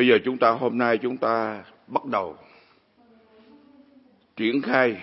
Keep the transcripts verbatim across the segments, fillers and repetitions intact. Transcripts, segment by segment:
Bây giờ chúng ta hôm nay chúng ta bắt đầu triển khai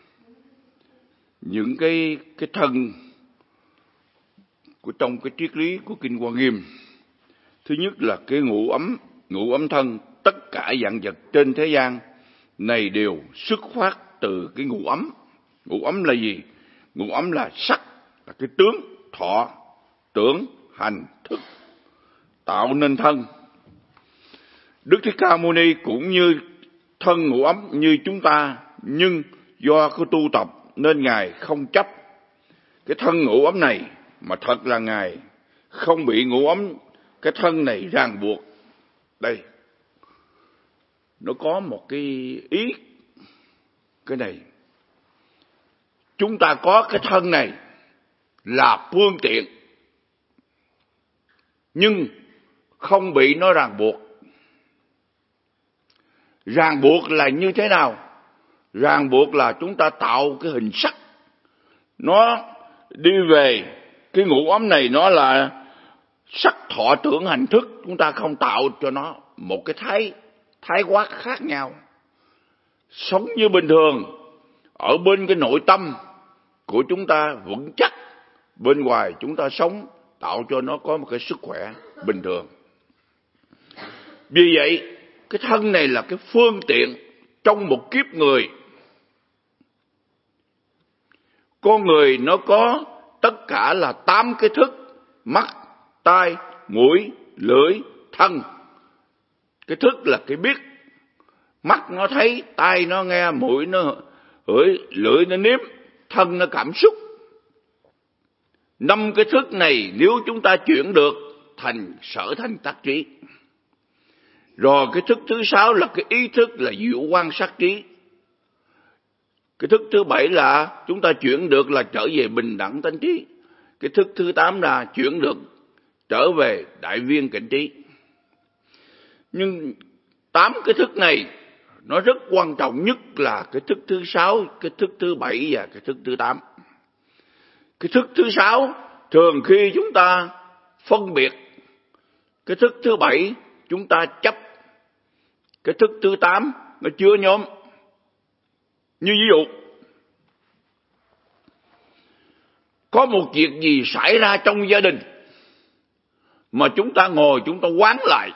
những cái cái thân của trong cái triết lý của Kinh Hoa Nghiêm. Thứ nhất là cái ngũ ấm, ngũ ấm thân, tất cả vạn vật trên thế gian này đều xuất phát từ cái ngũ ấm. Ngũ ấm là gì? Ngũ ấm là sắc, là cái tướng, thọ, tưởng, hành, thức, tạo nên thân. Đức Thích Ca Mâu Ni cũng như thân ngũ ấm như chúng ta, nhưng do cái tu tập nên Ngài không chấp cái thân ngũ ấm này, mà thật là Ngài không bị ngũ ấm cái thân này ràng buộc. Đây, nó có một cái ý, cái này, chúng ta có cái thân này là phương tiện, nhưng không bị nó ràng buộc. Ràng buộc là như thế nào? Ràng buộc là chúng ta tạo cái hình sắc, nó đi về cái ngũ ấm này, nó là sắc, thọ, tưởng, hành, thức. Chúng ta không tạo cho nó một cái thái thái quát khác nhau. Sống như bình thường, ở bên cái nội tâm của chúng ta vững chắc, bên ngoài chúng ta sống tạo cho nó có một cái sức khỏe bình thường. Vì vậy cái thân này là cái phương tiện trong một kiếp người. Con người nó có tất cả là tám cái thức: mắt, tai, mũi, lưỡi, thân. Cái thức là cái biết. Mắt nó thấy, tai nó nghe, mũi nó hửi, lưỡi nó nếm, thân nó cảm xúc. Năm cái thức này nếu chúng ta chuyển được thành sở thành tác trí. Rồi cái thức thứ sáu là cái ý thức, là diệu quan sát trí. Cái thức thứ bảy là chúng ta chuyển được là trở về bình đẳng tánh trí. Cái thức thứ tám là chuyển được trở về đại viên cảnh trí. Nhưng tám cái thức này nó rất quan trọng nhất là cái thức thứ sáu, cái thức thứ bảy và cái thức thứ tám. Cái thức thứ sáu thường khi chúng ta phân biệt, cái thức thứ bảy chúng ta chấp, cái thức thứ tám nó chưa nhóm. Như ví dụ, có một việc gì xảy ra trong gia đình mà chúng ta ngồi chúng ta quán lại,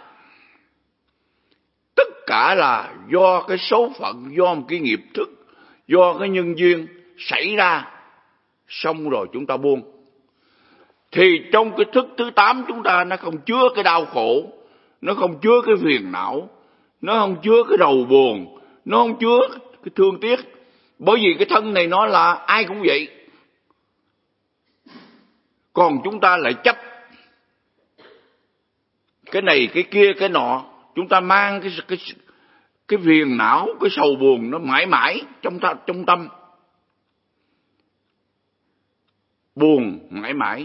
tất cả là do cái số phận, do một cái nghiệp thức, do cái nhân duyên xảy ra, xong rồi chúng ta buông. Thì trong cái thức thứ tám chúng ta nó không chứa cái đau khổ, nó không chứa cái phiền não, nó không chứa cái rầu buồn, nó không chứa cái thương tiếc. Bởi vì cái thân này nó là ai cũng vậy. Còn chúng ta lại chấp cái này, cái kia, cái nọ. Chúng ta mang cái cái cái phiền não, cái sầu buồn nó mãi mãi trong ta, trong tâm. Buồn mãi mãi.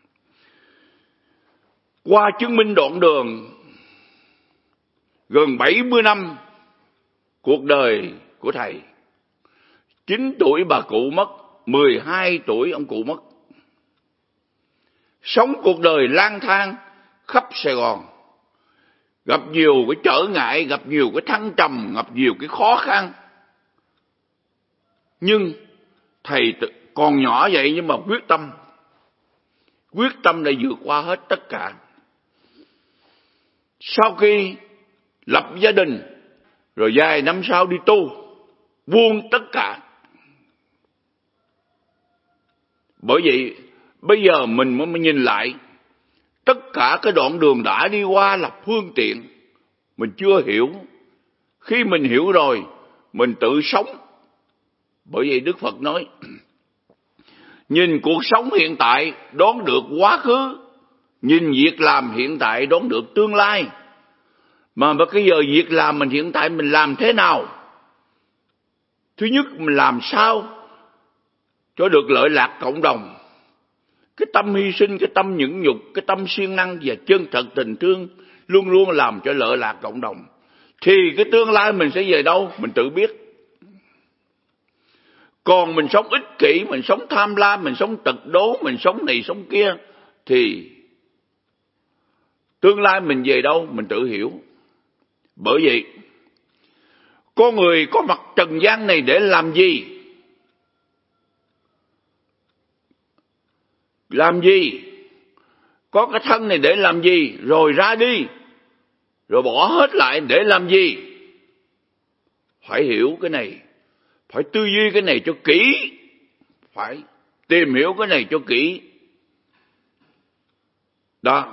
Qua chứng minh đoạn đường gần bảy mươi năm cuộc đời của thầy, chín tuổi bà cụ mất, mười hai tuổi ông cụ mất. Sống cuộc đời lang thang khắp Sài Gòn, gặp nhiều cái trở ngại, gặp nhiều cái thăng trầm, gặp nhiều cái khó khăn. Nhưng thầy còn nhỏ vậy nhưng mà quyết tâm, quyết tâm để vượt qua hết tất cả. Sau khi lập gia đình, rồi vài năm sau đi tu, buông tất cả. Bởi vậy bây giờ mình mới nhìn lại, tất cả cái đoạn đường đã đi qua là phương tiện, mình chưa hiểu. Khi mình hiểu rồi, mình tự sống. Bởi vậy Đức Phật nói, nhìn cuộc sống hiện tại đoán được quá khứ, nhìn việc làm hiện tại đoán được tương lai. Mà bây giờ việc làm mình hiện tại mình làm thế nào? Thứ nhất, mình làm sao cho được lợi lạc cộng đồng. Cái tâm hy sinh, cái tâm nhẫn nhục, cái tâm siêng năng và chân thật tình thương luôn luôn làm cho lợi lạc cộng đồng. Thì cái tương lai mình sẽ về đâu? Mình tự biết. Còn mình sống ích kỷ, mình sống tham lam, mình sống tật đố, mình sống này sống kia, thì tương lai mình về đâu? Mình tự hiểu. Bởi vậy, con người có mặt trần gian này để làm gì? Làm gì? Có cái thân này để làm gì? Rồi ra đi, rồi bỏ hết lại để làm gì? Phải hiểu cái này, phải tư duy cái này cho kỹ, phải tìm hiểu cái này cho kỹ. Đó.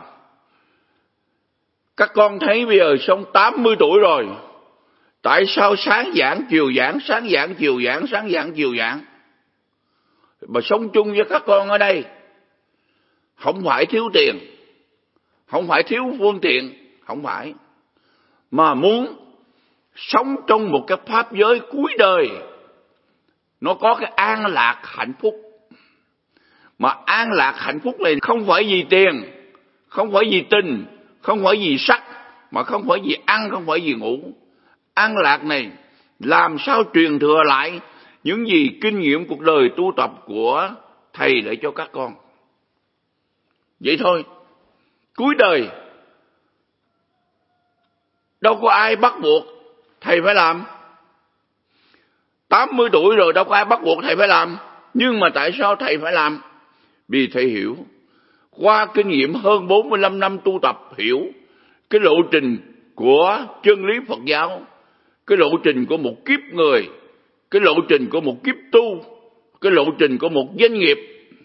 Các con thấy bây giờ xong tám mươi tuổi rồi, tại sao sáng giảng chiều giảng, sáng giảng chiều giảng, sáng giảng chiều giảng, mà sống chung với các con ở đây? Không phải thiếu tiền, không phải thiếu phương tiện, không phải, mà muốn sống trong một cái pháp giới cuối đời, nó có cái an lạc hạnh phúc. Mà an lạc hạnh phúc này không phải vì tiền, không phải vì tình, không phải vì sắc, mà không phải vì ăn, không phải vì ngủ. An lạc này làm sao truyền thừa lại những gì kinh nghiệm cuộc đời tu tập của thầy để cho các con. Vậy thôi. Cuối đời đâu có ai bắt buộc thầy phải làm. tám mươi tuổi rồi đâu có ai bắt buộc thầy phải làm. Nhưng mà tại sao thầy phải làm? Vì thầy hiểu, qua kinh nghiệm hơn bốn mươi lăm năm tu tập, hiểu cái lộ trình của chân lý Phật giáo, cái lộ trình của một kiếp người, cái lộ trình của một kiếp tu, cái lộ trình của một doanh nghiệp.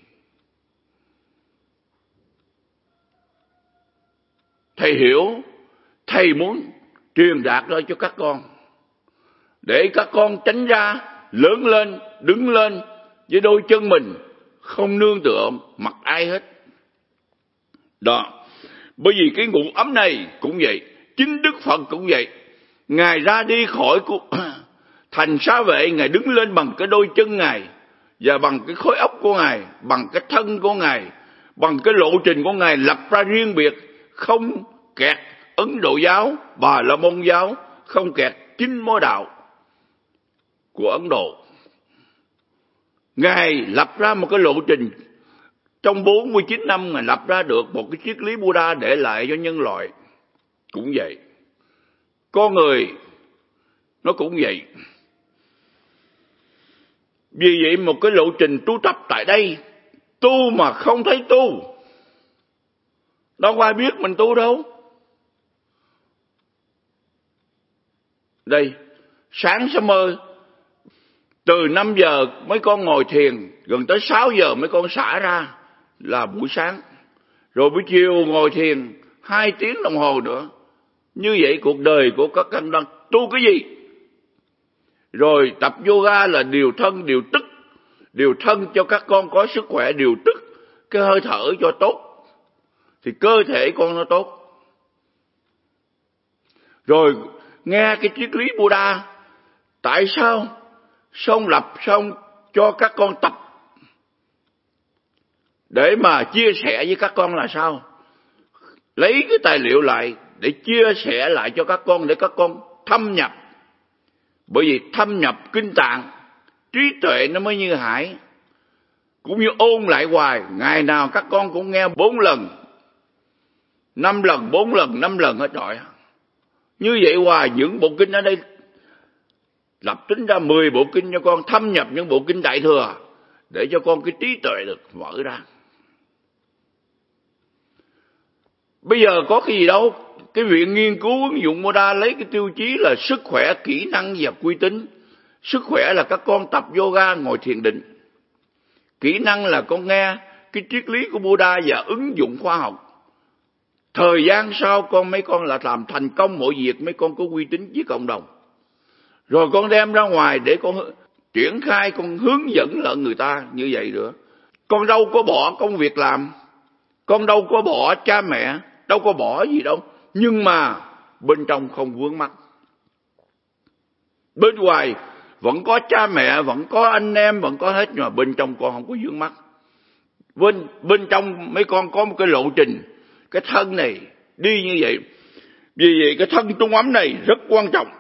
Thầy hiểu, thầy muốn truyền đạt ra cho các con, để các con tránh ra, lớn lên, đứng lên với đôi chân mình, không nương tựa mặc ai hết. Đó. Bởi vì cái ngụ ấm này cũng vậy, chính Đức Phật cũng vậy. Ngài ra đi khỏi thành xá vệ, Ngài đứng lên bằng cái đôi chân Ngài, và bằng cái khối óc của Ngài, bằng cái thân của Ngài, bằng cái lộ trình của Ngài lập ra riêng biệt, không kẹt Ấn Độ giáo, Bà La Môn giáo, không kẹt chính mối đạo của Ấn Độ. Ngài lập ra một cái lộ trình, trong bốn mươi chín năm Ngài lập ra được một cái triết lý Buddha để lại cho nhân loại. Cũng vậy, con người nó cũng vậy. Vì vậy một cái lộ trình tu tập tại đây, tu mà không thấy tu, đâu có ai biết mình tu đâu. Đây, sáng sớm mơ, từ năm giờ mấy con ngồi thiền, gần tới sáu giờ mấy con xả ra là buổi sáng. Rồi buổi chiều ngồi thiền hai tiếng đồng hồ nữa. Như vậy cuộc đời của các con đang tu cái gì? Rồi tập yoga là điều thân, điều tức. Điều thân cho các con có sức khỏe, điều tức cái hơi thở cho tốt, thì cơ thể con nó tốt. Rồi nghe cái triết lý Buddha, tại sao xong lập xong cho các con tập để mà chia sẻ với các con là sao? Lấy cái tài liệu lại để chia sẻ lại cho các con, để các con thâm nhập. Bởi vì thâm nhập kinh tạng, trí tuệ nó mới như hải. Cũng như ôn lại hoài, ngày nào các con cũng nghe bốn lần, năm lần, bốn lần, năm lần hết rồi. Như vậy hoài, những bộ kinh ở đây lập tính ra mười bộ kinh cho con, thâm nhập những bộ kinh Đại Thừa để cho con cái trí tuệ được mở ra. Bây giờ có cái gì đâu. Cái viện nghiên cứu ứng dụng Buddha lấy cái tiêu chí là sức khỏe, kỹ năng và uy tín. Sức khỏe là các con tập yoga, ngồi thiền định. Kỹ năng là con nghe cái triết lý của Buddha và ứng dụng khoa học. Thời gian sau con mấy con là làm thành công mọi việc, mấy con có uy tín với cộng đồng. Rồi con đem ra ngoài để con triển khai, con hướng dẫn lại người ta như vậy nữa. Con đâu có bỏ công việc làm, con đâu có bỏ cha mẹ, đâu có bỏ gì đâu. Nhưng mà bên trong không vướng mắc. Bên ngoài vẫn có cha mẹ, vẫn có anh em, vẫn có hết, nhưng mà bên trong con không có vướng mắc. Bên, bên trong mấy con có một cái lộ trình, cái thân này đi như vậy. Vì vậy cái thân trung ấm này rất quan trọng.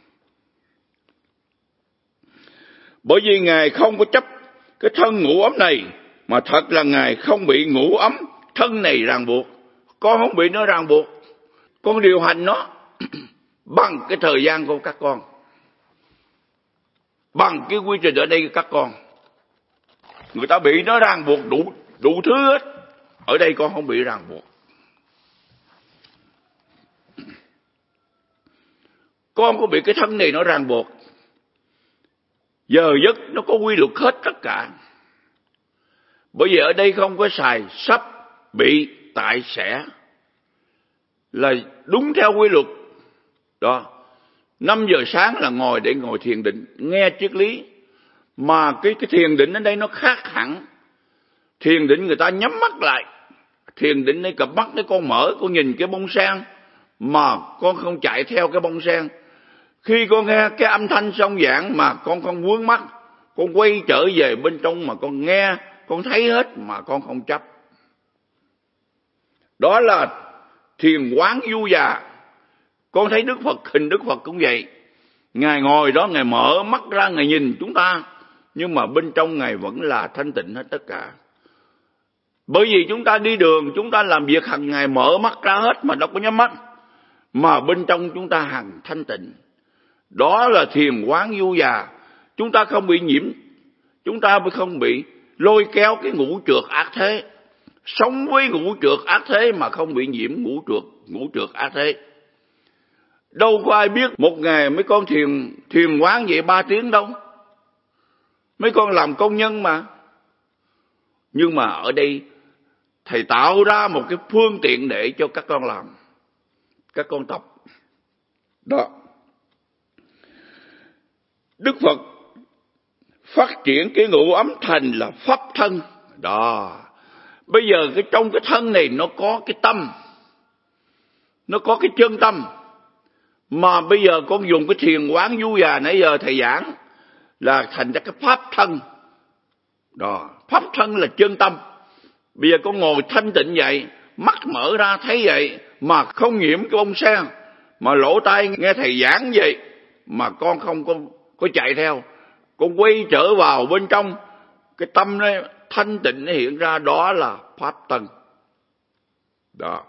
Bởi vì Ngài không có chấp cái thân ngũ ấm này, mà thật là Ngài không bị ngũ ấm thân này ràng buộc. Con không bị nó ràng buộc, con điều hành nó. bằng cái thời gian của các con, bằng cái quy trình ở đây của các con. Người ta bị nó ràng buộc đủ đủ thứ hết, ở đây con không bị ràng buộc. Con có bị cái thân này nó ràng buộc, giờ giấc nó có quy luật hết tất cả. Bởi vì ở đây không có xài sắp, bị, tại, sẽ, là đúng theo quy luật. Đó, năm giờ sáng là ngồi để ngồi thiền định, nghe triết lý. Mà cái, cái thiền định ở đây nó khác hẳn. Thiền định người ta nhắm mắt lại. Thiền định đây cặp mắt đấy con mở, con nhìn cái bông sen, mà con không chạy theo cái bông sen. Khi con nghe cái âm thanh song giảng mà con không vướng mắt, con quay trở về bên trong mà con nghe, con thấy hết mà con không chấp. Đó là thiền quán du già. Con thấy Đức Phật, hình Đức Phật cũng vậy. Ngài ngồi đó, Ngài mở mắt ra, Ngài nhìn chúng ta, nhưng mà bên trong Ngài vẫn là thanh tịnh hết tất cả. Bởi vì chúng ta đi đường, chúng ta làm việc hàng ngày mở mắt ra hết mà đâu có nhắm mắt, mà bên trong chúng ta hằng thanh tịnh. Đó là thiền quán du già. Chúng ta không bị nhiễm, chúng ta không bị lôi kéo cái ngũ trược ác thế. Sống với ngũ trược ác thế mà không bị nhiễm ngũ trược ngũ trược ác thế. Đâu có ai biết một ngày mấy con thiền thiền quán vậy ba tiếng đâu. Mấy con làm công nhân mà. Nhưng mà ở đây thầy tạo ra một cái phương tiện để cho các con làm, các con tập. Đó. Đức Phật phát triển cái ngũ ấm thành là pháp thân. Đó. Bây giờ cái trong cái thân này nó có cái tâm, nó có cái chân tâm. Mà bây giờ con dùng cái thiền quán du già nãy giờ thầy giảng là thành ra cái pháp thân. Đó, pháp thân là chân tâm. Bây giờ con ngồi thanh tịnh vậy, mắt mở ra thấy vậy, mà không nhiễm cái bông sen, mà lỗ tai nghe thầy giảng vậy, mà con không có, có chạy theo. Con quay trở vào bên trong, cái tâm nó thanh tịnh nó hiện ra, đó là pháp thân. Đó.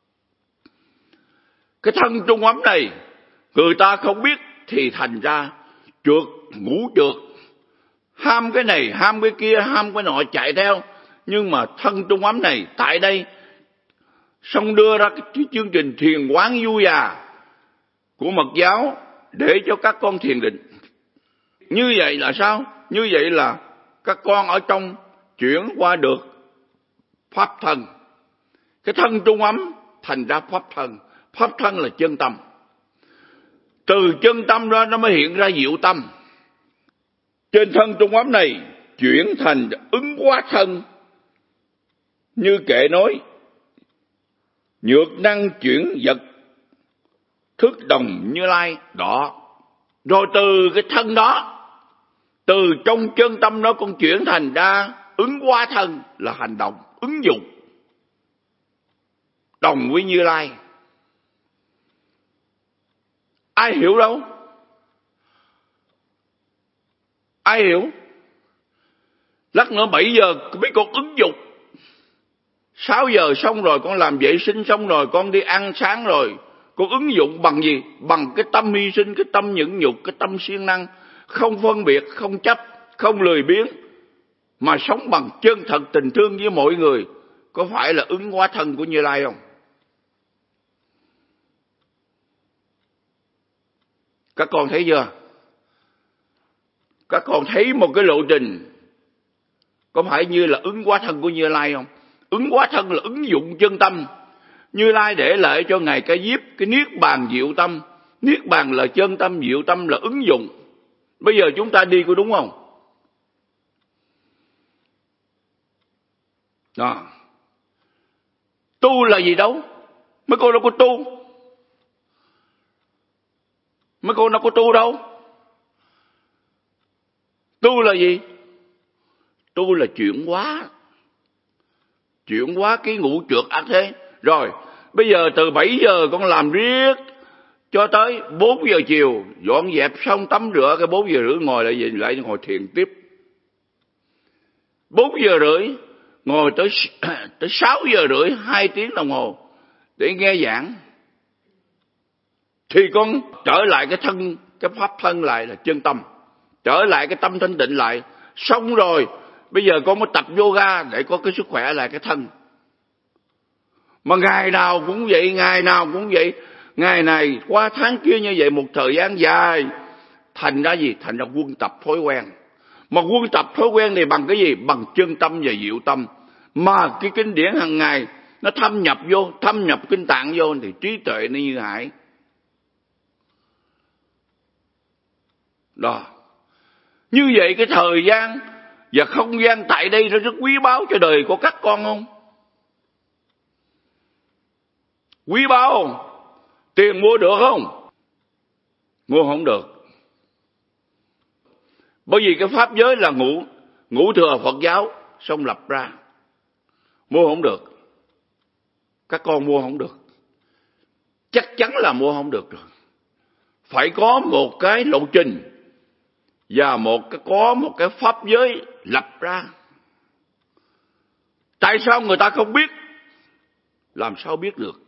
Cái thân trung ấm này, người ta không biết thì thành ra trượt, ngũ trượt. Ham cái này, ham cái kia, ham cái nọ chạy theo. Nhưng mà thân trung ấm này, tại đây, xong đưa ra cái chương trình thiền quán du già của Mật giáo để cho các con thiền định. Như vậy là sao? Như vậy là các con ở trong chuyển qua được pháp thân. Cái thân trung ấm thành ra pháp thân. Pháp thân là chân tâm. Từ chân tâm ra nó mới hiện ra diệu tâm. Trên thân trung ấm này chuyển thành ứng hóa thân. Như kệ nói, nhược năng chuyển vật thức đồng Như Lai. Đó. Rồi từ cái thân đó, từ trong chân tâm đó con chuyển thành ra ứng hóa thân là hành động, ứng dụng. Đồng với Như Lai. Ai hiểu đâu? Ai hiểu? Lát nữa bảy giờ mấy con ứng dụng. Sáu giờ xong rồi con làm vệ sinh xong rồi, con đi ăn sáng rồi, con ứng dụng bằng gì? Bằng cái tâm hy sinh, cái tâm nhẫn nhục, cái tâm siêng năng, không phân biệt, không chấp, không lười biếng, mà sống bằng chân thật tình thương với mọi người. Có phải là ứng hóa thân của Như Lai không? Các con thấy chưa? Các con thấy một cái lộ trình có phải như là ứng hóa thân của Như Lai không? Ứng hóa thân là ứng dụng chân tâm. Như Lai để lại cho Ngài Ca Diếp cái niết bàn diệu tâm. Niết bàn là chân tâm, diệu tâm là ứng dụng. Bây giờ chúng ta đi có đúng không? Đó. Tu là gì đâu? Mấy con đâu có tu. Mấy con đâu có tu đâu. Tu là gì? Tu là chuyển hóa. Chuyển hóa cái ngũ trược ác thế. Rồi, bây giờ từ bảy giờ con làm riết cho tới bốn giờ chiều, dọn dẹp xong tắm rửa, cái bốn giờ rưỡi ngồi lại về lại ngồi thiền tiếp. Bốn giờ rưỡi ngồi tới tới sáu giờ rưỡi, hai tiếng đồng hồ để nghe giảng. thì con trở lại cái thân, cái pháp thân lại là chân tâm, trở lại cái tâm thanh tịnh lại. Xong rồi bây giờ con mới tập yoga để có cái sức khỏe lại cái thân. Mà ngày nào cũng vậy, ngày nào cũng vậy, ngày này qua tháng kia như vậy một thời gian dài, thành ra gì? Thành ra quân tập thói quen. Mà quân tập thói quen này bằng cái gì? Bằng chân tâm và diệu tâm. Mà cái kinh điển hàng ngày nó thâm nhập vô, thâm nhập kinh tạng vô thì trí tuệ nó như hải. Đó. Như vậy cái thời gian và không gian tại đây nó rất quý báu cho đời của các con không? Quý báu không? Tiền mua được không? Mua không được. Bởi vì cái pháp giới là ngũ, ngũ thừa Phật giáo xong lập ra. Mua không được. Các con mua không được. Chắc chắn là mua không được rồi. Phải có một cái lộ trình và một cái có một cái pháp giới lập ra. Tại sao người ta không biết? Làm sao biết được?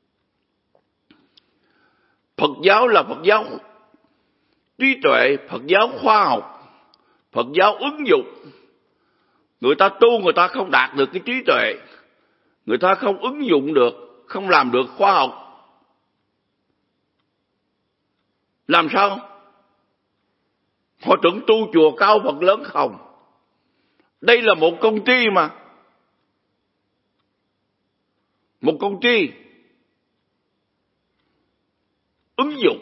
Phật giáo là Phật giáo trí tuệ, Phật giáo khoa học, Phật giáo ứng dụng. Người ta tu người ta không đạt được cái trí tuệ, người ta không ứng dụng được, không làm được khoa học. Làm sao? Họ tưởng tu chùa cao Phật lớn không? Đây là một công ty mà. Một công ty ứng dụng.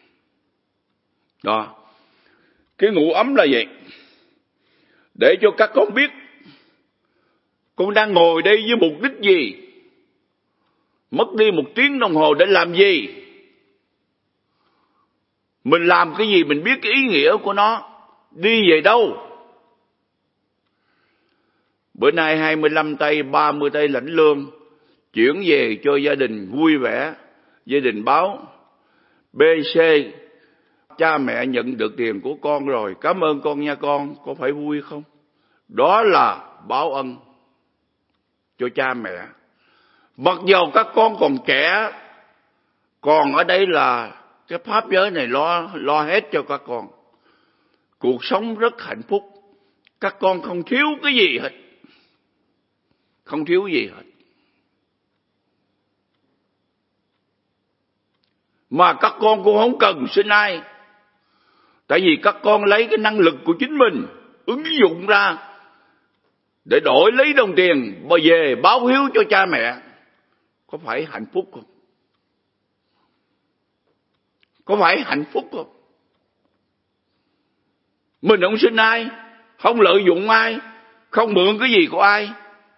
Đó. Cái ngủ ấm là vậy. Để cho các con biết con đang ngồi đây với mục đích gì. Mất đi một tiếng đồng hồ để làm gì. Mình làm cái gì mình biết cái ý nghĩa của nó. Đi về đâu. Bữa nay hai mươi lăm tây, ba mươi tây lãnh lương. Chuyển về cho gia đình vui vẻ. Gia đình báo bê xê, cha mẹ nhận được tiền của con rồi, cảm ơn con nha con, có phải vui không? Đó là báo ân cho cha mẹ. Mặc dầu các con còn trẻ, còn ở đây là cái pháp giới này lo, lo hết cho các con. Cuộc sống rất hạnh phúc. Các con không thiếu cái gì hết. Không thiếu gì hết. Mà các con cũng không cần xin ai. Tại vì các con lấy cái năng lực của chính mình ứng dụng ra để đổi lấy đồng tiền và về báo hiếu cho cha mẹ. Có phải hạnh phúc không? Có phải hạnh phúc không? Mình không xin ai, không lợi dụng ai, không mượn cái gì của ai.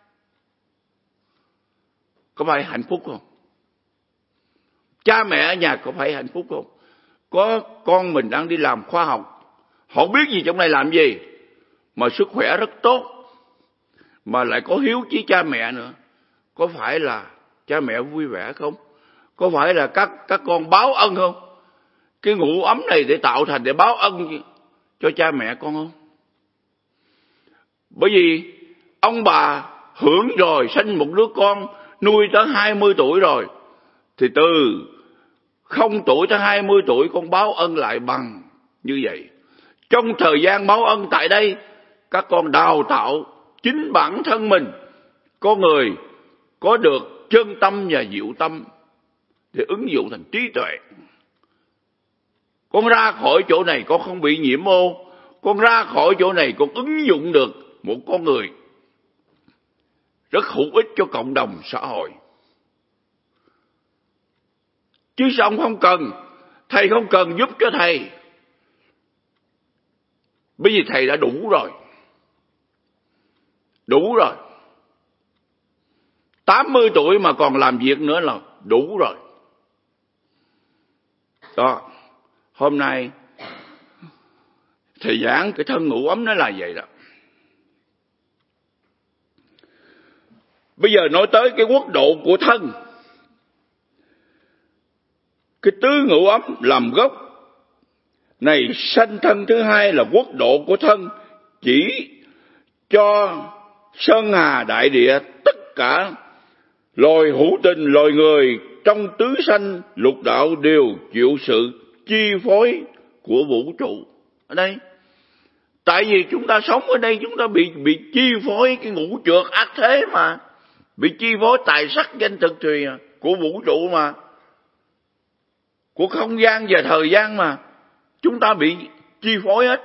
Có phải hạnh phúc không? Cha mẹ ở nhà có phải hạnh phúc không? Có con mình đang đi làm khoa học, không biết gì trong này làm gì, mà sức khỏe rất tốt, mà lại có hiếu chí cha mẹ nữa. Có phải là cha mẹ vui vẻ không? Có phải là các, các con báo ân không? Cái ngủ ấm này để tạo thành để báo ân cho cha mẹ con không? Bởi vì ông bà hưởng rồi, sinh một đứa con, nuôi tới hai mươi tuổi rồi, thì từ không tuổi tới hai mươi tuổi con báo ân lại bằng như vậy. Trong thời gian báo ân tại đây, các con đào tạo chính bản thân mình, có người có được chân tâm và diệu tâm để ứng dụng thành trí tuệ. Con ra khỏi chỗ này con không bị nhiễm ô, con ra khỏi chỗ này con ứng dụng được một con người rất hữu ích cho cộng đồng xã hội. Chứ sao ông không cần, thầy không cần giúp cho thầy. Bởi vì thầy đã đủ rồi. Đủ rồi. tám mươi tuổi mà còn làm việc nữa là đủ rồi. Đó. Hôm nay thầy giảng cái thân ngủ ấm nó là vậy đó. Bây giờ nói tới cái quốc độ của thân. Cái tứ ngũ ấm làm gốc này, sanh thân thứ hai là quốc độ của thân, chỉ cho sơn hà đại địa tất cả loài hữu tình, loài người trong tứ sanh lục đạo đều chịu sự chi phối của vũ trụ. Ở đây, tại vì chúng ta sống ở đây, chúng ta bị bị chi phối cái ngũ trược ác thế mà, bị chi phối tài sắc danh thực thùy của vũ trụ mà, của không gian và thời gian mà, chúng ta bị chi phối hết.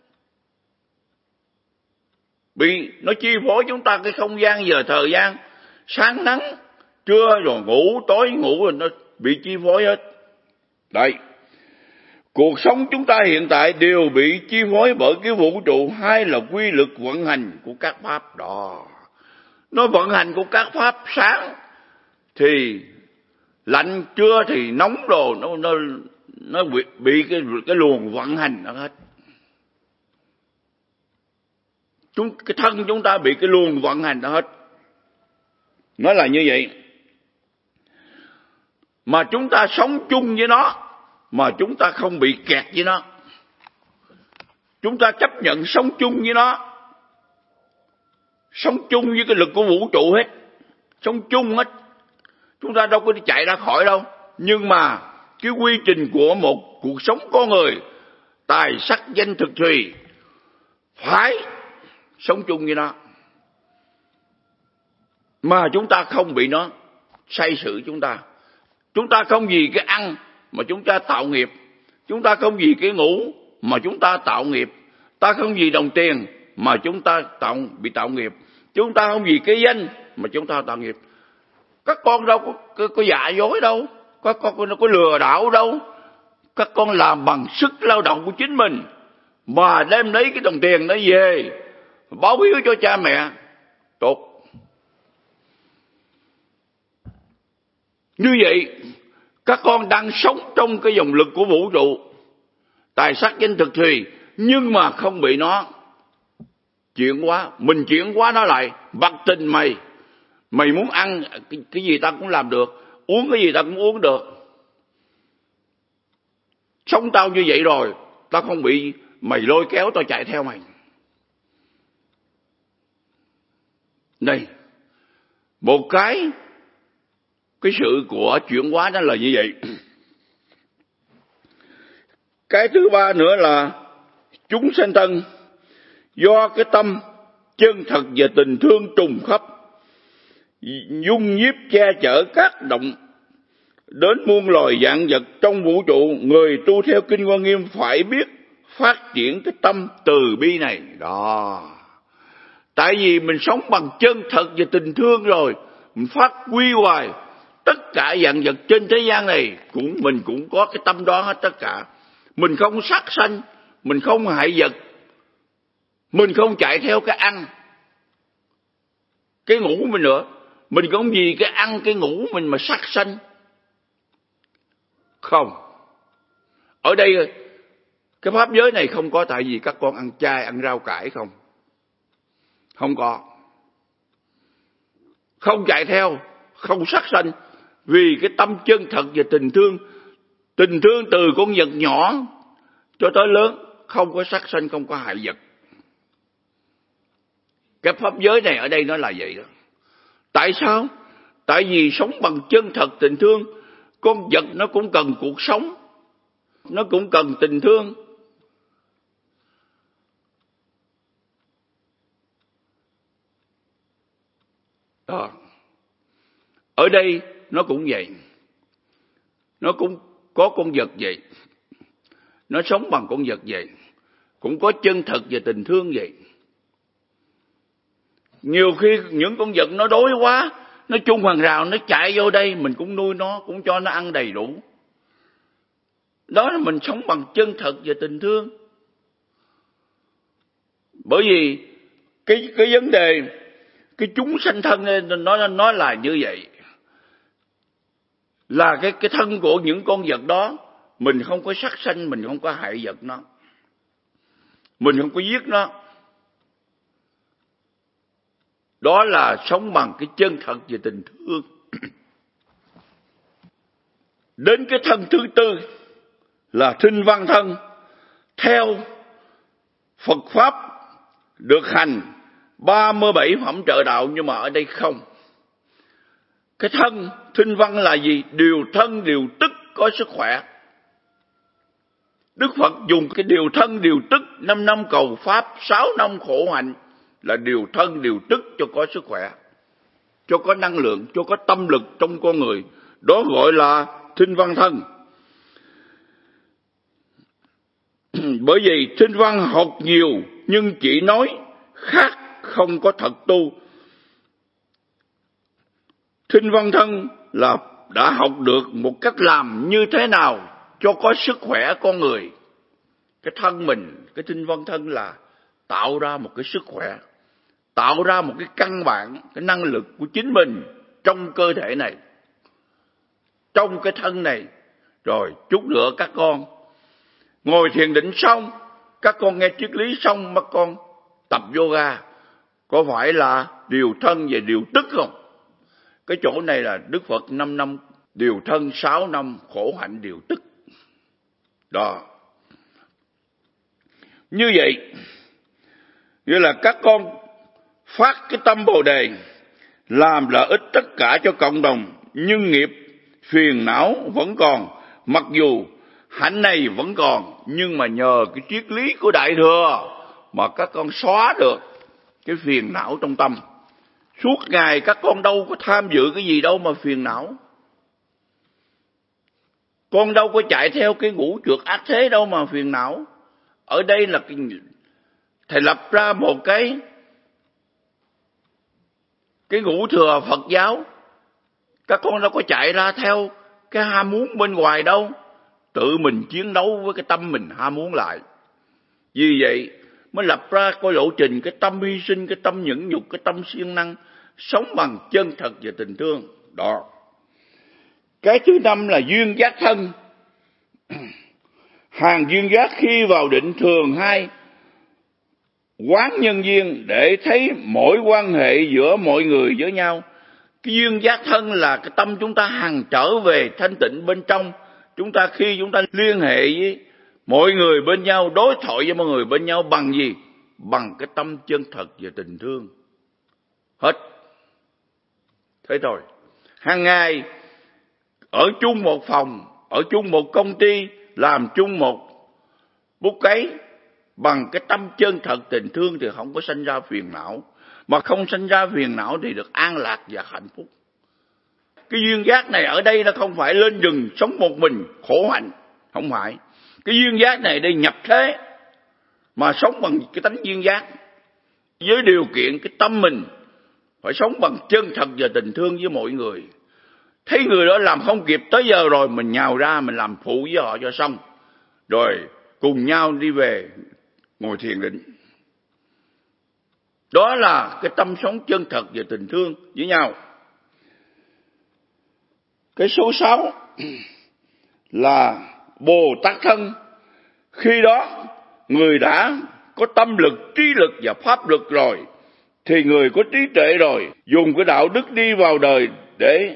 Bị nó chi phối chúng ta cái không gian giờ thời gian, sáng nắng, trưa rồi ngủ, tối ngủ, rồi nó bị chi phối hết. Đây, cuộc sống chúng ta hiện tại đều bị chi phối bởi cái vũ trụ, hay là quy luật vận hành của các pháp đó. Nó vận hành của các pháp, sáng thì lạnh, trưa thì nóng đồ, nó nó nó bị, bị cái cái luồng vận hành đó hết. Chúng cái thân chúng ta bị cái luồng vận hành đó hết. Nó là như vậy. Mà chúng ta sống chung với nó, mà chúng ta không bị kẹt với nó. Chúng ta chấp nhận sống chung với nó, sống chung với cái lực của vũ trụ hết, sống chung hết. Chúng ta đâu có đi chạy ra khỏi đâu. Nhưng mà cái quy trình của một cuộc sống con người, tài sắc danh thực thùy, phải sống chung với nó. Mà chúng ta không bị nó sai sự chúng ta. Chúng ta không vì cái ăn mà chúng ta tạo nghiệp. Chúng ta không vì cái ngủ mà chúng ta tạo nghiệp. Ta không vì đồng tiền mà chúng ta tạo, bị tạo nghiệp. Chúng ta không vì cái danh mà chúng ta tạo nghiệp. Các con đâu có, có, có giả dối đâu. Các con đâu có lừa đảo đâu. Các con làm bằng sức lao động của chính mình, mà đem lấy cái đồng tiền đó về báo hiếu cho cha mẹ. Tốt. Như vậy, các con đang sống trong cái dòng lực của vũ trụ, tài sắc danh thực thùy, nhưng mà không bị nó chuyển hóa. Mình chuyển hóa nó lại, bắt tình mày. Mày muốn ăn cái, cái gì ta cũng làm được, uống cái gì ta cũng uống được. Sống tao như vậy rồi, tao không bị mày lôi kéo tao chạy theo mày. Đây, một cái cái sự của chuyển hóa đó là như vậy. Cái thứ ba nữa là chúng sanh thân do cái tâm chân thật và tình thương trùng khắp, dung nhiếp che chở các động đến muôn loài vạn vật trong vũ trụ. Người tu theo Kinh Hoa Nghiêm phải biết phát triển cái tâm từ bi này đó. Tại vì mình sống bằng chân thật và tình thương rồi, mình phát quy hoài tất cả vạn vật trên thế gian này cũng mình cũng có cái tâm đó hết tất cả. Mình không sát sanh, mình không hại vật, mình không chạy theo cái ăn cái ngủ mình nữa. Mình không vì cái ăn cái ngủ mình mà sát sanh. Không. Ở đây cái pháp giới này không có. Tại vì các con ăn chay, ăn rau cải không? Không có. Không chạy theo, không sát sanh, vì cái tâm chân thật và tình thương. Tình thương từ con vật nhỏ cho tới lớn, không có sát sanh, không có hại vật. Cái pháp giới này ở đây nó là vậy đó. Tại sao? Tại vì sống bằng chân thật tình thương. Con vật nó cũng cần cuộc sống, nó cũng cần tình thương. Đó. Ở đây nó cũng vậy. Nó cũng có con vật vậy. Nó sống bằng con vật vậy. Cũng có chân thật và tình thương vậy. Nhiều khi những con vật nó đói quá, nó chung hàng rào, nó chạy vô đây, mình cũng nuôi nó, cũng cho nó ăn đầy đủ. Đó là mình sống bằng chân thật và tình thương. Bởi vì cái cái vấn đề cái chúng sanh thân nó nó là như vậy. Là cái cái thân của những con vật đó, mình không có sát sanh, mình không có hại vật nó, mình không có giết nó. Đó là sống bằng cái chân thật và tình thương. Đến cái thân thứ tư là thinh văn thân, theo Phật Pháp được hành ba mươi bảy phẩm trợ đạo, nhưng mà ở đây không. Cái thân thinh văn là gì? Điều thân điều tức có sức khỏe. Đức Phật dùng cái điều thân điều tức, năm năm cầu pháp, sáu năm khổ hạnh là điều thân điều tức cho có sức khỏe, cho có năng lượng, cho có tâm lực trong con người. Đó gọi là thinh văn thân. Bởi vì thinh văn học nhiều nhưng chỉ nói, khác không có thật tu. Thinh văn thân là đã học được một cách làm như thế nào cho có sức khỏe con người. Cái thân mình, cái thinh văn thân là tạo ra một cái sức khỏe, tạo ra một cái căn bản, cái năng lực của chính mình trong cơ thể này, trong cái thân này. Rồi chút nữa các con ngồi thiền định xong, các con nghe triết lý xong, các con tập yoga, có phải là điều thân và điều tức không? Cái chỗ này là Đức Phật năm năm điều thân, sáu năm khổ hạnh điều tức. Đó. Như vậy, như là các con phát cái tâm Bồ Đề, làm lợi ích tất cả cho cộng đồng, nhưng nghiệp phiền não vẫn còn. Mặc dù hạnh này vẫn còn, nhưng mà nhờ cái triết lý của Đại Thừa mà các con xóa được cái phiền não trong tâm. Suốt ngày các con đâu có tham dự cái gì đâu mà phiền não. Con đâu có chạy theo cái ngũ trượt ác thế đâu mà phiền não. Ở đây là cái, Thầy lập ra một cái cái ngũ thừa Phật giáo. Các con đâu có chạy ra theo cái ham muốn bên ngoài đâu. Tự mình chiến đấu với cái tâm mình ham muốn lại. Vì vậy mới lập ra cái lộ trình, cái tâm hy sinh, cái tâm nhẫn nhục, cái tâm siêng năng, sống bằng chân thật và tình thương. Đó. Cái thứ năm là duyên giác thân. Hàng duyên giác khi vào định thường hay quán nhân duyên để thấy mỗi quan hệ giữa mọi người với nhau. Cái duyên giác thân là cái tâm chúng ta hằng trở về thanh tịnh bên trong. Chúng ta khi chúng ta liên hệ với mọi người bên nhau, đối thoại với mọi người bên nhau bằng gì? Bằng cái tâm chân thật và tình thương. Hết. Thế thôi. Hàng ngày ở chung một phòng, ở chung một công ty, làm chung một bút cấy, bằng cái tâm chân thật tình thương thì không có sanh ra phiền não. Mà không sanh ra phiền não thì được an lạc và hạnh phúc. Cái duyên giác này ở đây nó không phải lên rừng sống một mình khổ hạnh, không phải. Cái duyên giác này đây nhập thế mà sống bằng cái tánh duyên giác, với điều kiện cái tâm mình phải sống bằng chân thật và tình thương với mọi người. Thấy người đó làm không kịp tới giờ rồi, mình nhào ra mình làm phụ với họ cho xong, rồi cùng nhau đi về ngồi thiền định. Đó là cái tâm sống chân thật và tình thương với nhau. Cái số sáu là Bồ Tát thân. Khi đó người đã có tâm lực, trí lực và pháp lực rồi, thì người có trí tuệ rồi, dùng cái đạo đức đi vào đời để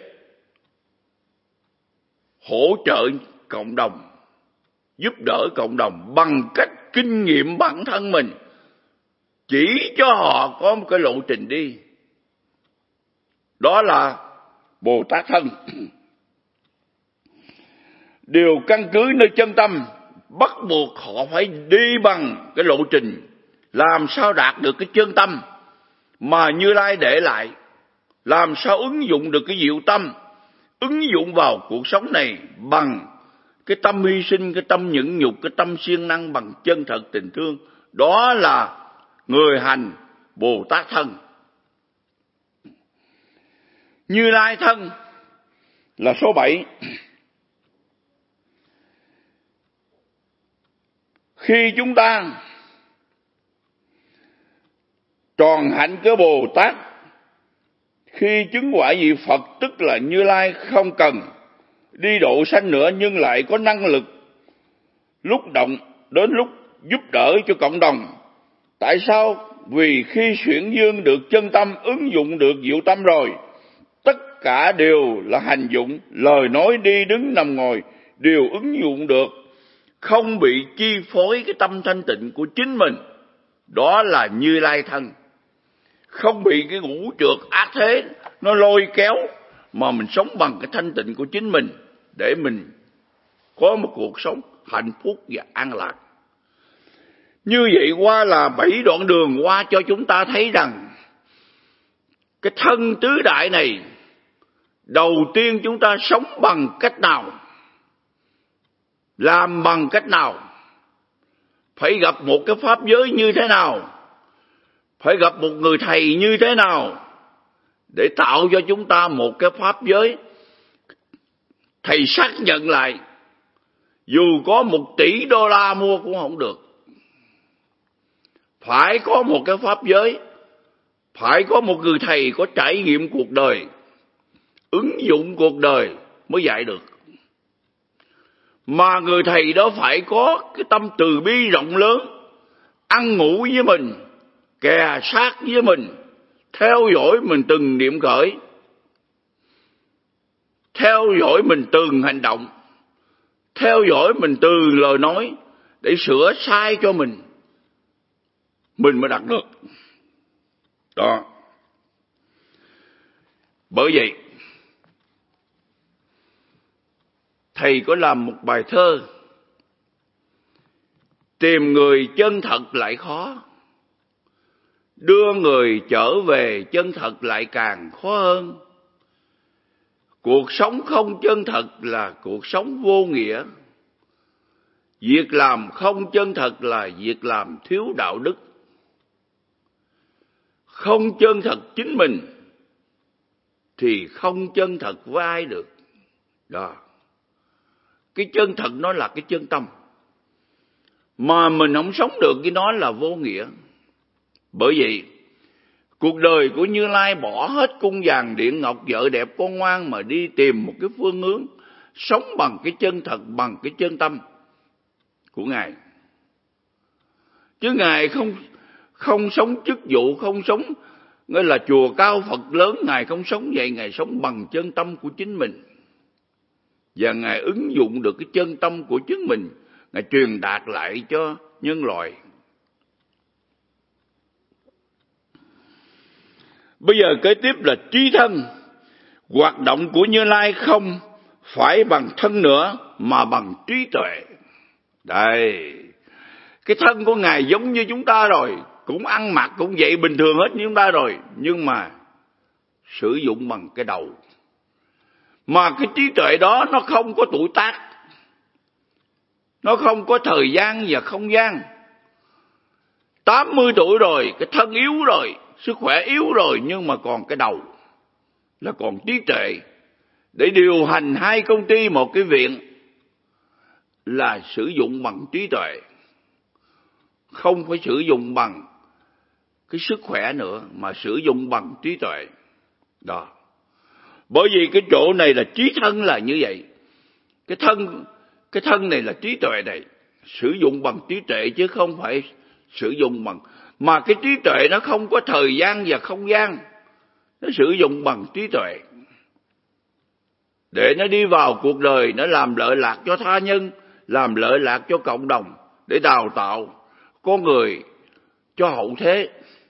hỗ trợ cộng đồng, giúp đỡ cộng đồng bằng cách kinh nghiệm bản thân mình, chỉ cho họ có một cái lộ trình đi. Đó là Bồ Tát thân. Điều căn cứ nơi chân tâm, bắt buộc họ phải đi bằng cái lộ trình làm sao đạt được cái chân tâm mà Như Lai để lại, làm sao ứng dụng được cái diệu tâm, ứng dụng vào cuộc sống này bằng cái tâm hy sinh, cái tâm nhẫn nhục, cái tâm siêng năng, bằng chân thật tình thương. Đó là người hành Bồ Tát thân. Như Lai thân là số bảy. Khi chúng ta tròn hạnh cái Bồ Tát, khi chứng quả vị Phật tức là Như Lai, không cần đi độ sanh nữa, nhưng lại có năng lực lúc động đến lúc giúp đỡ cho cộng đồng. Tại sao? Vì khi xuyển dương được chân tâm, ứng dụng được diệu tâm rồi, tất cả đều là hành dụng, lời nói đi đứng nằm ngồi đều ứng dụng được, không bị chi phối cái tâm thanh tịnh của chính mình. Đó là Như Lai thân. Không bị cái ngũ trượt ác thế nó lôi kéo mà mình sống bằng cái thanh tịnh của chính mình để mình có một cuộc sống hạnh phúc và an lạc. Như vậy qua là bảy đoạn đường qua cho chúng ta thấy rằng cái thân tứ đại này, đầu tiên chúng ta sống bằng cách nào, làm bằng cách nào, phải gặp một cái pháp giới như thế nào, phải gặp một người thầy như thế nào để tạo cho chúng ta một cái pháp giới. Thầy xác nhận lại, dù có một tỷ đô la mua cũng không được. Phải có một cái pháp giới, phải có một người thầy có trải nghiệm cuộc đời, ứng dụng cuộc đời mới dạy được. Mà người thầy đó phải có cái tâm từ bi rộng lớn, ăn ngủ với mình, kè sát với mình, theo dõi mình từng niệm khởi, theo dõi mình từng hành động, theo dõi mình từ lời nói để sửa sai cho mình, mình mới đạt được. Đó. Bởi vậy, thầy có làm một bài thơ: tìm người chân thật lại khó, đưa người trở về chân thật lại càng khó hơn. Cuộc sống không chân thật là cuộc sống vô nghĩa. Việc làm không chân thật là việc làm thiếu đạo đức. Không chân thật chính mình thì không chân thật với ai được. Đó. Cái chân thật nó là cái chân tâm. Mà mình không sống được cái nó là vô nghĩa. Bởi vậy, cuộc đời của Như Lai bỏ hết cung vàng điện ngọc, vợ đẹp con ngoan mà đi tìm một cái phương hướng sống bằng cái chân thật, bằng cái chân tâm của Ngài. Chứ Ngài không không sống chức vụ, không sống nghĩa là chùa cao Phật lớn, Ngài không sống vậy. Ngài sống bằng chân tâm của chính mình. Và Ngài ứng dụng được cái chân tâm của chính mình, Ngài truyền đạt lại cho nhân loại. Bây giờ kế tiếp là trí thân. Hoạt động của Như Lai không phải bằng thân nữa mà bằng trí tuệ. Đây, cái thân của Ngài giống như chúng ta rồi, cũng ăn mặc cũng vậy bình thường hết như chúng ta rồi, nhưng mà sử dụng bằng cái đầu. Mà cái trí tuệ đó nó không có tuổi tác, nó không có thời gian và không gian. tám mươi tuổi rồi, cái thân yếu rồi, sức khỏe yếu rồi, nhưng mà còn cái đầu là còn trí tuệ để điều hành hai công ty, một cái viện, là sử dụng bằng trí tuệ, không phải sử dụng bằng cái sức khỏe nữa, mà sử dụng bằng trí tuệ. Đó. Bởi vì cái chỗ này là trí thân là như vậy. Cái thân, cái thân này là trí tuệ này, sử dụng bằng trí tuệ chứ không phải sử dụng bằng. Mà cái trí tuệ nó không có thời gian và không gian, nó sử dụng bằng trí tuệ để nó đi vào cuộc đời, nó làm lợi lạc cho tha nhân, làm lợi lạc cho cộng đồng, để đào tạo con người cho hậu thế.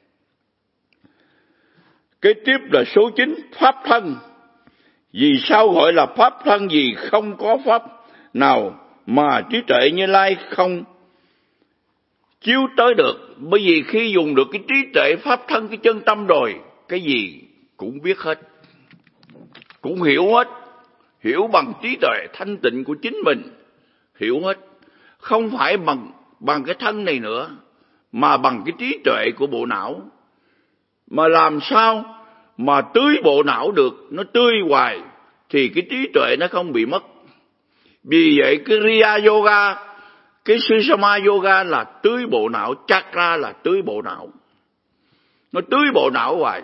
Kế tiếp là số chín, pháp thân. Vì sao gọi là pháp thân? Vì không có pháp nào mà trí tuệ Như Lai không chiếu tới được. Bởi vì khi dùng được cái trí tuệ pháp thân, cái chân tâm rồi, cái gì cũng biết hết, cũng hiểu hết, hiểu bằng trí tuệ thanh tịnh của chính mình, hiểu hết. Không phải bằng bằng cái thân này nữa, mà bằng cái trí tuệ của bộ não. Mà làm sao mà tưới bộ não được, nó tươi hoài thì cái trí tuệ nó không bị mất. Vì vậy cái Kriya Yoga, cái Sushama Yoga là tưới bộ não, chakra là tưới bộ não, nó tưới bộ não hoài.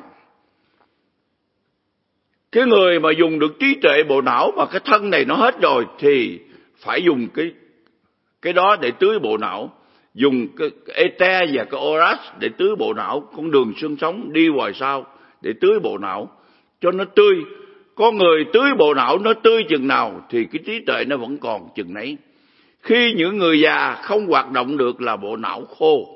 Cái người mà dùng được trí tuệ bộ não mà cái thân này nó hết rồi thì phải dùng cái cái đó để tưới bộ não, dùng cái, cái Ete và cái Oras để tưới bộ não, con đường xương sống đi ngoài sau để tưới bộ não cho nó tươi. Có người tưới bộ não nó tươi chừng nào thì cái trí tuệ nó vẫn còn chừng nấy. Khi những người già không hoạt động được là bộ não khô.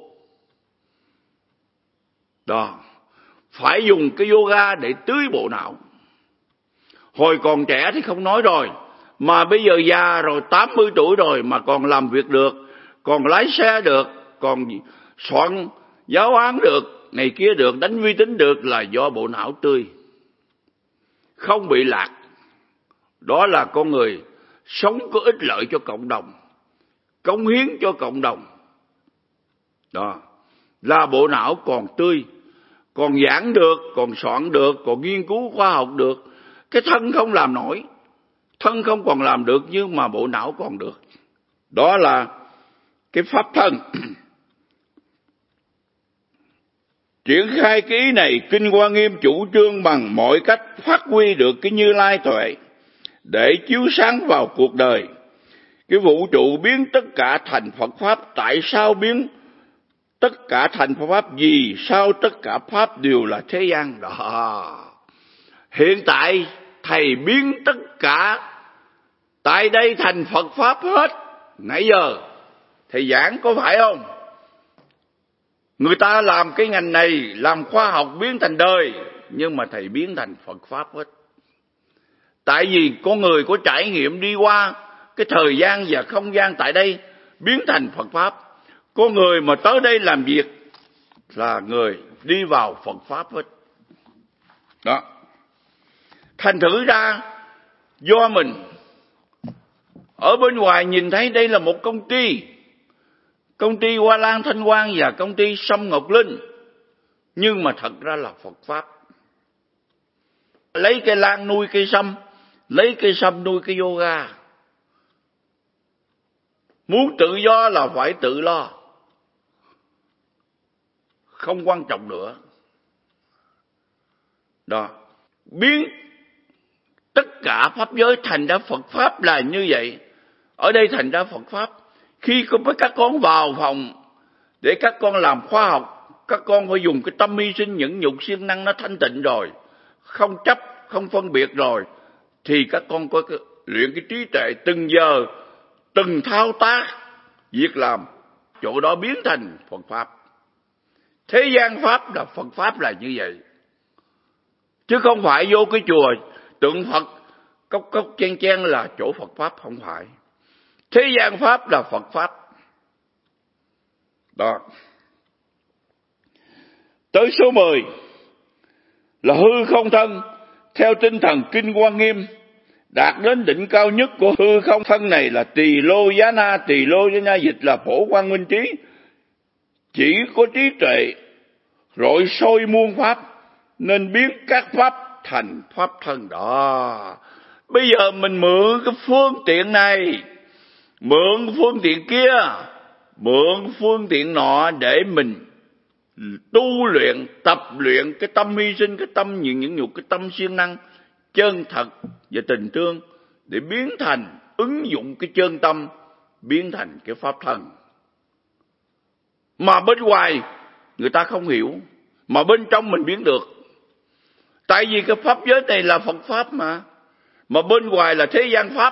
Đó, phải dùng cái yoga để tưới bộ não. Hồi còn trẻ thì không nói rồi, mà bây giờ già rồi, tám mươi tuổi rồi mà còn làm việc được, còn lái xe được, còn soạn giáo án được, này kia được, đánh vi tính được, là do bộ não tươi, không bị lạc. Đó là con người sống có ích lợi cho cộng đồng, cống hiến cho cộng đồng. Đó là bộ não còn tươi, còn giảng được, còn soạn được, còn nghiên cứu khoa học được. Cái thân không làm nổi, thân không còn làm được, nhưng mà bộ não còn được. Đó là cái pháp thân. Triển khai cái ý này, Kinh Hoa Nghiêm chủ trương bằng mọi cách phát huy được cái Như Lai tuệ để chiếu sáng vào cuộc đời. Cái vũ trụ biến tất cả thành Phật Pháp. Tại sao biến tất cả thành Phật Pháp? Vì sao tất cả Pháp đều là thế gian? Đó. Hiện tại Thầy biến tất cả tại đây thành Phật Pháp hết. Nãy giờ Thầy giảng có phải không? Người ta làm cái ngành này, làm khoa học biến thành đời, nhưng mà Thầy biến thành Phật Pháp hết. Tại vì con người có trải nghiệm đi qua cái thời gian và không gian tại đây, biến thành Phật Pháp. Con người mà tới đây làm việc là người đi vào Phật Pháp hết. Đó. Thành thử ra do mình ở bên ngoài nhìn thấy đây là một công ty, công ty Hoa Lan Thanh Quang và công ty Sâm Ngọc Linh, nhưng mà thật ra là Phật Pháp. Lấy cây lan nuôi cây sâm, lấy cây sâm nuôi cây yoga. Muốn tự do là phải tự lo, không quan trọng nữa. Đó. Biến tất cả pháp giới thành ra Phật Pháp là như vậy. Ở đây thành ra Phật Pháp. Khi có các con vào phòng để các con làm khoa học, các con phải dùng cái tâm hy sinh nhẫn nhục siêng năng nó thanh tịnh rồi, không chấp, không phân biệt rồi, thì các con có cái, luyện cái trí tuệ từng giờ, từng thao tác, việc làm, chỗ đó biến thành Phật Pháp. Thế gian Pháp là Phật Pháp là như vậy. Chứ không phải vô cái chùa tượng Phật cốc cốc chen chen là chỗ Phật Pháp, không phải. Thế gian Pháp là Phật Pháp. Đó. Tới số mười là hư không thân. Theo tinh thần Kinh Hoa Nghiêm, đạt đến đỉnh cao nhất của hư không thân này là Tỳ Lô Giá Na. Tỳ Lô Giá Na dịch là phổ quang minh trí. Chỉ có trí tuệ rọi soi muôn pháp, nên biến các pháp thành pháp thân. Đó. Bây giờ mình mượn cái phương tiện này, mượn phương tiện kia, mượn phương tiện nọ để mình tu luyện, tập luyện cái tâm hy sinh, cái tâm nhịn nhẫn nhục, cái tâm siêng năng chân thật và tình thương, để biến thành, ứng dụng cái chân tâm, biến thành cái pháp thân. Mà bên ngoài người ta không hiểu, mà bên trong mình biến được. Tại vì cái pháp giới này là Phật Pháp mà, mà bên ngoài là thế gian Pháp.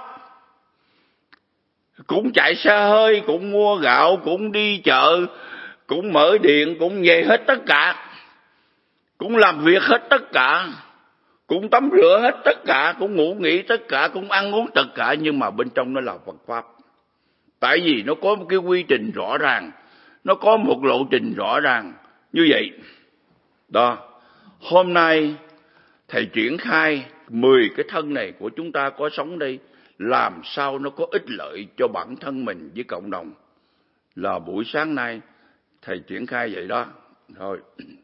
Cũng chạy xe hơi, cũng mua gạo, cũng đi chợ, cũng mở điện, cũng về hết tất cả, cũng làm việc hết tất cả, cũng tắm rửa hết tất cả, cũng ngủ nghỉ tất cả, cũng ăn uống tất cả, nhưng mà bên trong nó là Phật Pháp. Tại vì nó có một cái quy trình rõ ràng, nó có một lộ trình rõ ràng như vậy. Đó. Hôm nay Thầy triển khai mười cái thân này của chúng ta có sống đây, làm sao nó có ích lợi cho bản thân mình với cộng đồng, là buổi sáng nay Thầy triển khai vậy đó. Thôi.